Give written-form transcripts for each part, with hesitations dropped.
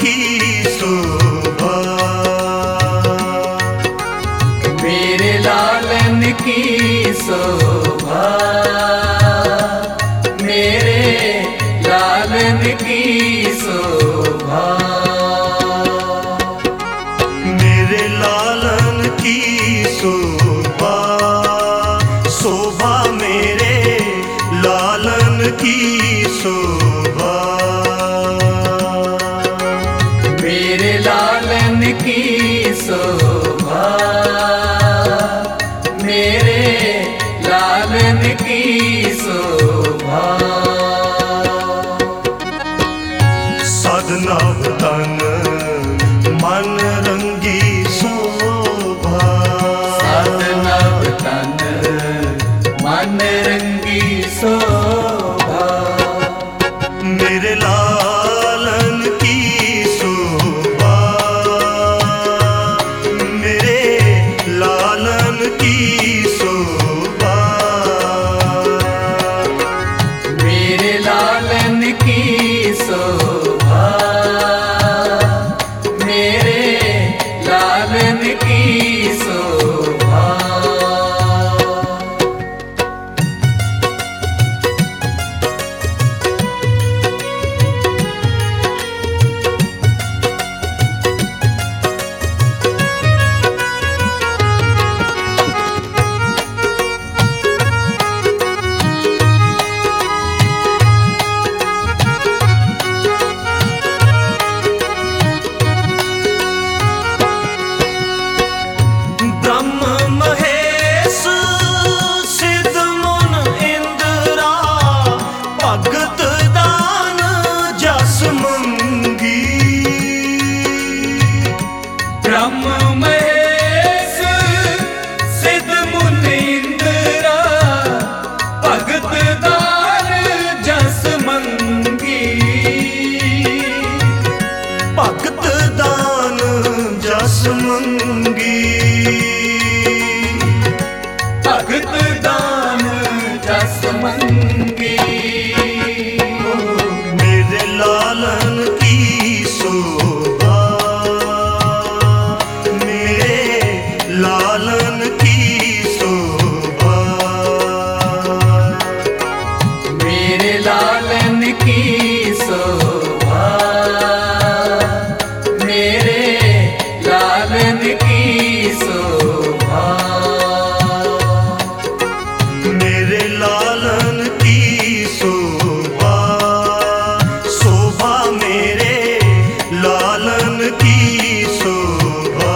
की शोभा, मेरे लालन की शोभा, मेरे लालन की शोभा, मेरे लालन की शोभा, शोभा मेरे लालन की शोभा, मेरे लालन की शोभा, मेरे लालन की शोभा। सदनव तन मन रंगी शोभा, सदनव तन मन रंगी शोभा, मेरे लालन की शोभा, मेरे लालन की शोभा, मेरे लालन की शोभा, मेरे लालन की शोभा। ब्रह्म महेश सिद्ध मुन इंद्रा, भगत दान जस मंगी, ब्रह्म महेश सिद्ध मुन इंद्रा, भगत दान जस मंगी, भगत दान जस मंगी, भगत दान जस मंगी। मेरे लालन की शोभा, मेरे लालन की शोभा, मेरे लालन की शोभा, मेरे लालन की शोभा, मेरे लालन की शोभा, शोभा मेरे लालन की शोभा,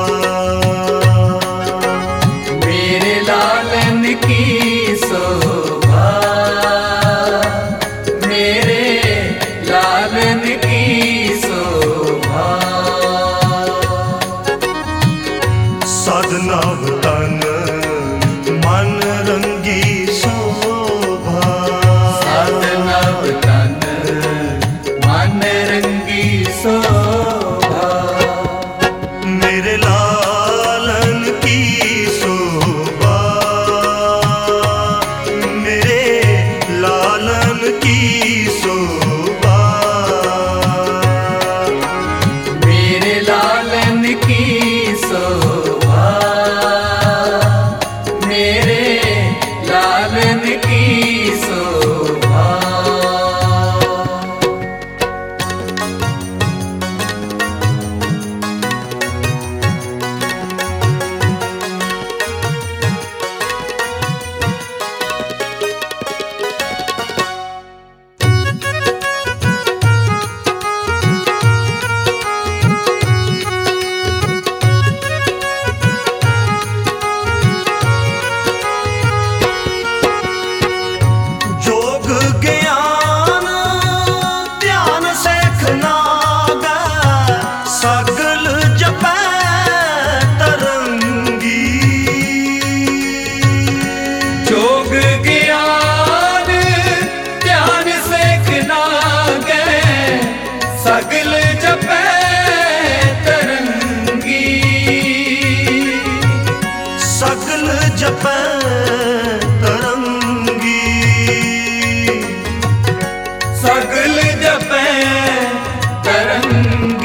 मेरे लालन की शोभा, मेरे लालन की शोभा। सदनव तन मन रंगी शोभा, सदनव तन मन रंगी शोभा, मेरे लालन की शोभा, मेरे लालन की शोभा, मेरे लालन की शोभा, मेरे लालन की शोभा। जोग ज्ञान ध्यान सेखना गा, सगल जपै तरंगी, जोग ज्ञान ध्यान सेखना गए, सगल जपै तरंगी, सगल जपै तरंगी, सगल जपै तरंगी।